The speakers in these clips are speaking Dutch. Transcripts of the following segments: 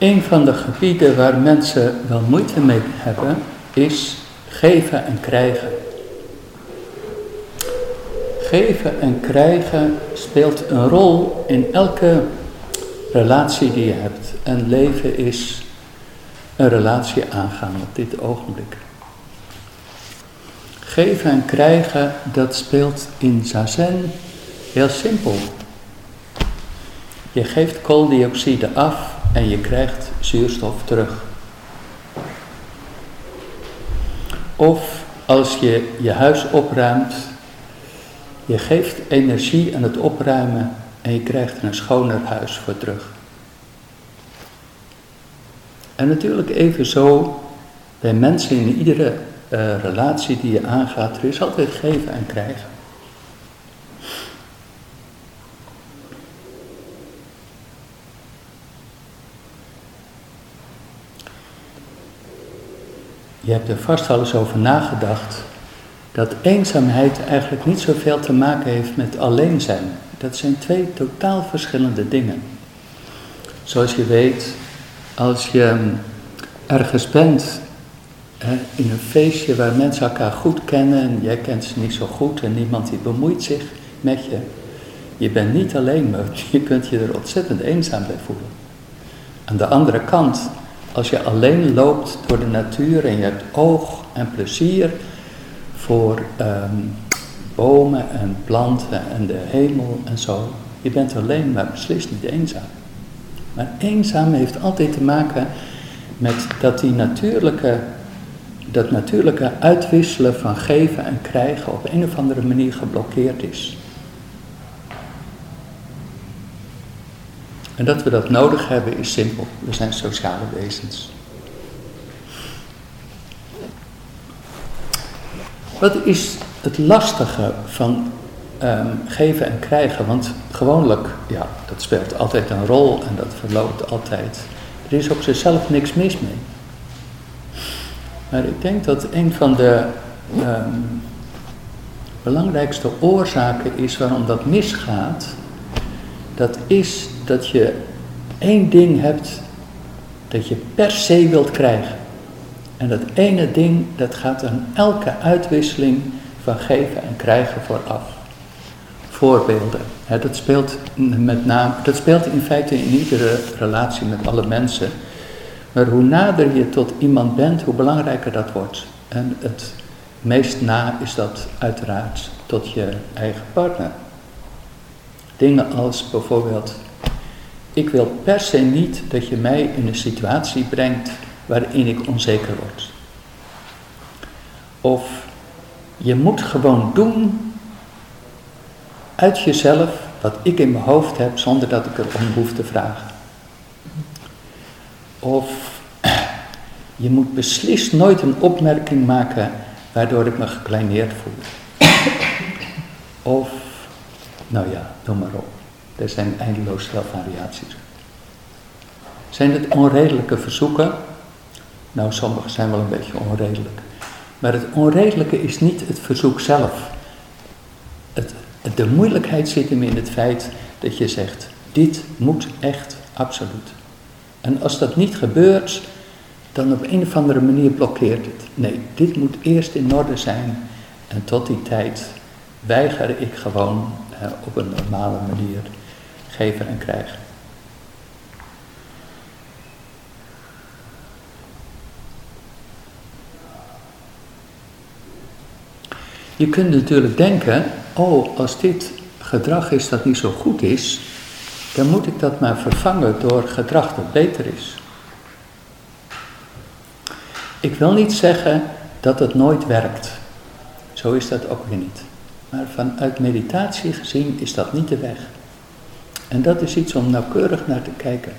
Een van de gebieden waar mensen wel moeite mee hebben, is geven en krijgen. Geven en krijgen speelt een rol in elke relatie die je hebt. En leven is een relatie aangaan op dit ogenblik. Geven en krijgen, dat speelt in zazen heel simpel. Je geeft kooldioxide af en je krijgt zuurstof terug. Of als je je huis opruimt, je geeft energie aan het opruimen en je krijgt er een schoner huis voor terug. En natuurlijk evenzo bij mensen in iedere relatie die je aangaat, er is altijd geven en krijgen. Je hebt er vast al eens over nagedacht dat eenzaamheid eigenlijk niet zoveel te maken heeft met alleen zijn. Dat zijn twee totaal verschillende dingen. Zoals je weet, als je ergens bent, in een feestje waar mensen elkaar goed kennen en jij kent ze niet zo goed en niemand die bemoeit zich met je. Je bent niet alleen, maar je kunt je er ontzettend eenzaam bij voelen. Aan de andere kant, als je alleen loopt door de natuur en je hebt oog en plezier voor bomen en planten en de hemel en zo. Je bent alleen, maar beslist niet eenzaam. Maar eenzaam heeft altijd te maken met dat dat natuurlijke uitwisselen van geven en krijgen op een of andere manier geblokkeerd is. En dat we dat nodig hebben is simpel. We zijn sociale wezens. Wat is het lastige van geven en krijgen? Want gewoonlijk, ja, dat speelt altijd een rol en dat verloopt altijd. Er is op zichzelf niks mis mee. Maar ik denk dat een van de belangrijkste oorzaken is waarom dat misgaat. Dat is dat je één ding hebt dat je per se wilt krijgen. En dat ene ding, dat gaat aan elke uitwisseling van geven en krijgen vooraf. Voorbeelden. Dat speelt in feite in iedere relatie met alle mensen. Maar hoe nader je tot iemand bent, hoe belangrijker dat wordt. En het meest na is dat uiteraard tot je eigen partner. Dingen als bijvoorbeeld, ik wil per se niet dat je mij in een situatie brengt waarin ik onzeker word. Of je moet gewoon doen uit jezelf wat ik in mijn hoofd heb zonder dat ik erom hoef te vragen. Of je moet beslist nooit een opmerking maken waardoor ik me gekleineerd voel. Of, nou ja, noem maar op. Er zijn eindeloos veel variaties. Zijn het onredelijke verzoeken? Nou, sommige zijn wel een beetje onredelijk. Maar het onredelijke is niet het verzoek zelf. De moeilijkheid zit hem in het feit dat je zegt, dit moet echt absoluut. En als dat niet gebeurt, dan op een of andere manier blokkeert het. Nee, dit moet eerst in orde zijn. En tot die tijd weiger ik gewoon op een normale manier geven en krijgen. Je kunt natuurlijk denken, als dit gedrag is dat niet zo goed is, dan moet ik dat maar vervangen door gedrag dat beter is. Ik wil niet zeggen dat het nooit werkt. Zo is dat ook weer niet. Maar vanuit meditatie gezien is dat niet de weg. En dat is iets om nauwkeurig naar te kijken.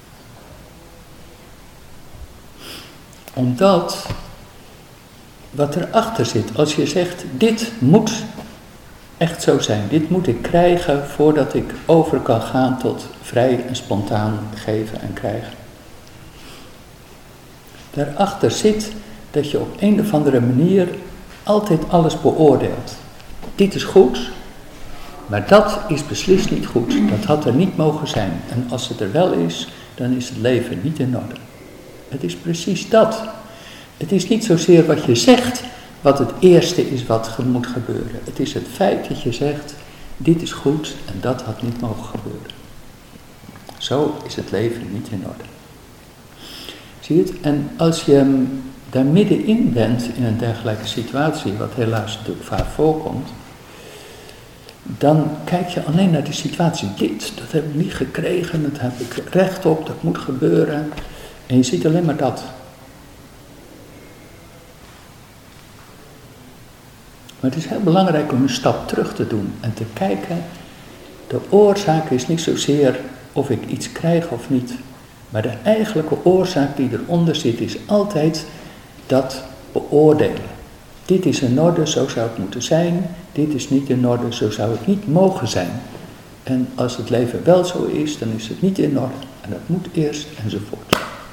Omdat wat erachter zit, als je zegt, dit moet echt zo zijn, dit moet ik krijgen voordat ik over kan gaan tot vrij en spontaan geven en krijgen. Daarachter zit dat je op een of andere manier altijd alles beoordeelt. Dit is goed, maar dat is beslist niet goed. Dat had er niet mogen zijn. En als het er wel is, dan is het leven niet in orde. Het is precies dat. Het is niet zozeer wat je zegt, wat het eerste is wat moet gebeuren. Het is het feit dat je zegt, dit is goed en dat had niet mogen gebeuren. Zo is het leven niet in orde. Zie je het? En als je daar middenin bent in een dergelijke situatie, wat helaas natuurlijk vaak voorkomt, dan kijk je alleen naar de situatie. Dat heb ik niet gekregen, dat heb ik recht op, dat moet gebeuren. En je ziet alleen maar dat. Maar het is heel belangrijk om een stap terug te doen en te kijken. De oorzaak is niet zozeer of ik iets krijg of niet. Maar de eigenlijke oorzaak die eronder zit is altijd dat beoordelen. Dit is in orde, zo zou het moeten zijn. Dit is niet in orde, zo zou het niet mogen zijn. En als het leven wel zo is, dan is het niet in orde. En dat moet eerst, enzovoort.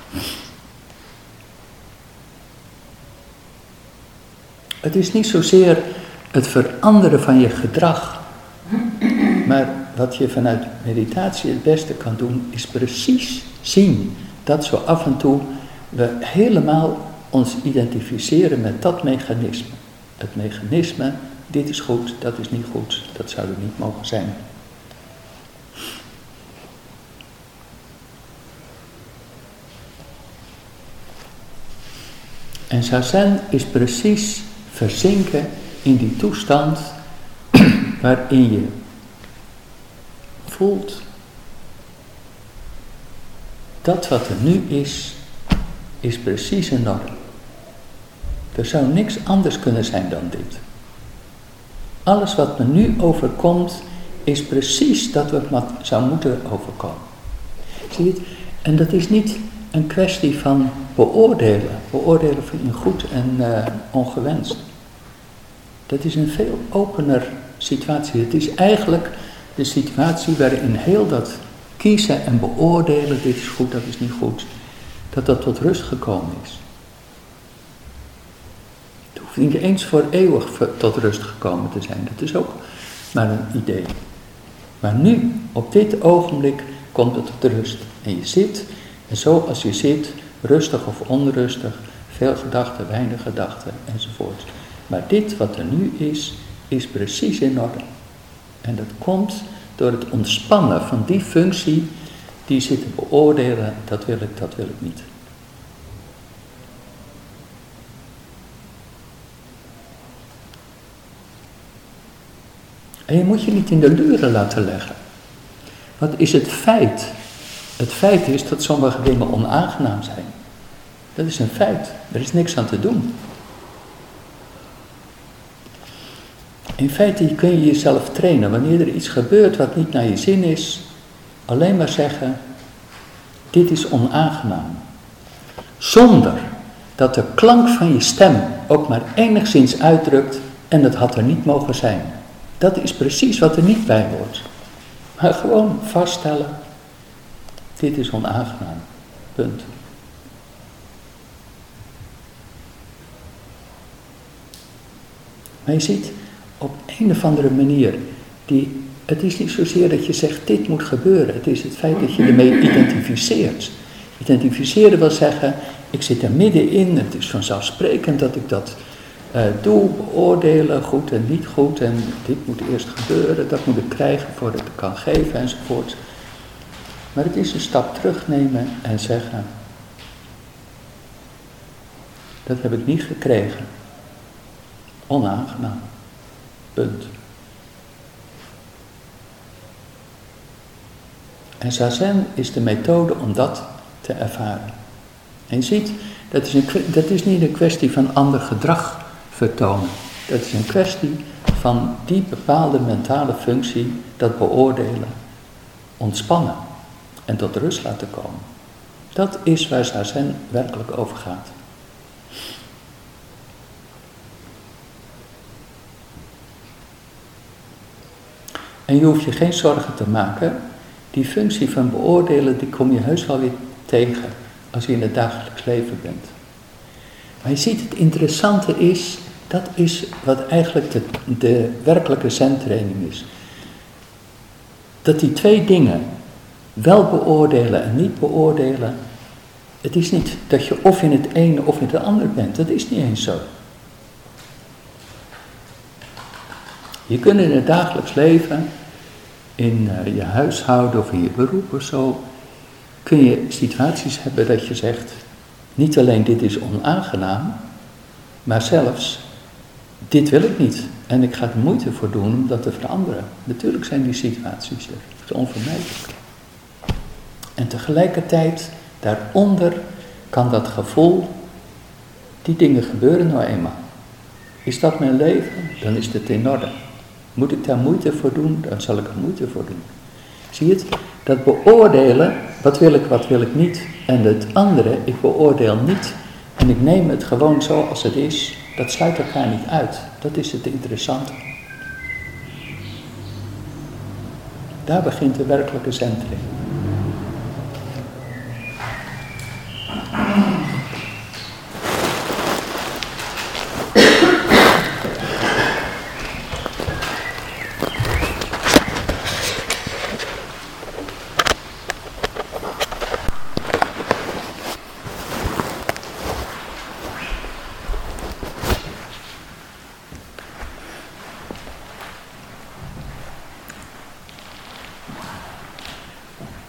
Het is niet zozeer het veranderen van je gedrag. Maar wat je vanuit meditatie het beste kan doen, is precies zien dat zo af en toe we helemaal ons identificeren met dat mechanisme. Het mechanisme, dit is goed, dat is niet goed, dat zou er niet mogen zijn. En zazen is precies verzinken in die toestand waarin je voelt dat wat er nu is precies in orde. Er zou niks anders kunnen zijn dan dit. Alles wat me nu overkomt is precies dat wat zou moeten overkomen. Zie je het? En dat is niet een kwestie van beoordelen. Beoordelen van goed en ongewenst. Dat is een veel opener situatie. Het is eigenlijk de situatie waarin heel dat kiezen en beoordelen, dit is goed, dat is niet goed, dat tot rust gekomen is. Het hoeft niet eens voor eeuwig tot rust gekomen te zijn. Dat is ook maar een idee. Maar nu, op dit ogenblik, komt het tot rust. En je zit, en zoals je zit, rustig of onrustig, veel gedachten, weinig gedachten, enzovoort. Maar dit wat er nu is precies in orde. En dat komt door het ontspannen van die functie die zit te beoordelen, dat wil ik niet. En je moet je niet in de luren laten leggen. Wat is het feit? Het feit is dat sommige dingen onaangenaam zijn. Dat is een feit. Er is niks aan te doen. In feite kun je jezelf trainen. Wanneer er iets gebeurt wat niet naar je zin is, alleen maar zeggen, dit is onaangenaam. Zonder dat de klank van je stem ook maar enigszins uitdrukt en dat had er niet mogen zijn. Dat is precies wat er niet bij hoort. Maar gewoon vaststellen, dit is onaangenaam. Punt. Maar je ziet, op een of andere manier, het is niet zozeer dat je zegt, dit moet gebeuren. Het is het feit dat je ermee identificeert. Identificeren wil zeggen, ik zit er middenin, het is vanzelfsprekend dat ik dat doe, beoordelen, goed en niet goed. En dit moet eerst gebeuren, dat moet ik krijgen voordat ik kan geven enzovoort. Maar het is een stap terugnemen en zeggen, dat heb ik niet gekregen. Onaangenaam. Punt. En zazen is de methode om dat te ervaren. En je ziet, dat is niet een kwestie van ander gedrag vertonen. Dat is een kwestie van die bepaalde mentale functie, dat beoordelen, ontspannen en tot rust laten komen. Dat is waar zazen werkelijk over gaat. En je hoeft je geen zorgen te maken. Die functie van beoordelen, die kom je heus wel weer tegen als je in het dagelijks leven bent. Maar je ziet, het interessante is, dat is wat eigenlijk de werkelijke zentraining is. Dat die twee dingen, wel beoordelen en niet beoordelen. Het is niet dat je of in het ene of in het andere bent. Dat is niet eens zo. Je kunt in het dagelijks leven, in je huishouden of in je beroep of zo, kun je situaties hebben dat je zegt, niet alleen dit is onaangenaam, maar zelfs, dit wil ik niet. En ik ga er moeite voor doen om dat te veranderen. Natuurlijk zijn die situaties er. Dat is onvermijdelijk. En tegelijkertijd, daaronder kan dat gevoel, die dingen gebeuren nou eenmaal. Is dat mijn leven? Dan is het in orde. Moet ik daar moeite voor doen? Dan zal ik er moeite voor doen. Zie je het? Dat beoordelen, wat wil ik niet. En het andere, ik beoordeel niet. En ik neem het gewoon zo als het is. Dat sluit elkaar niet uit. Dat is het interessante. Daar begint de werkelijke zentering.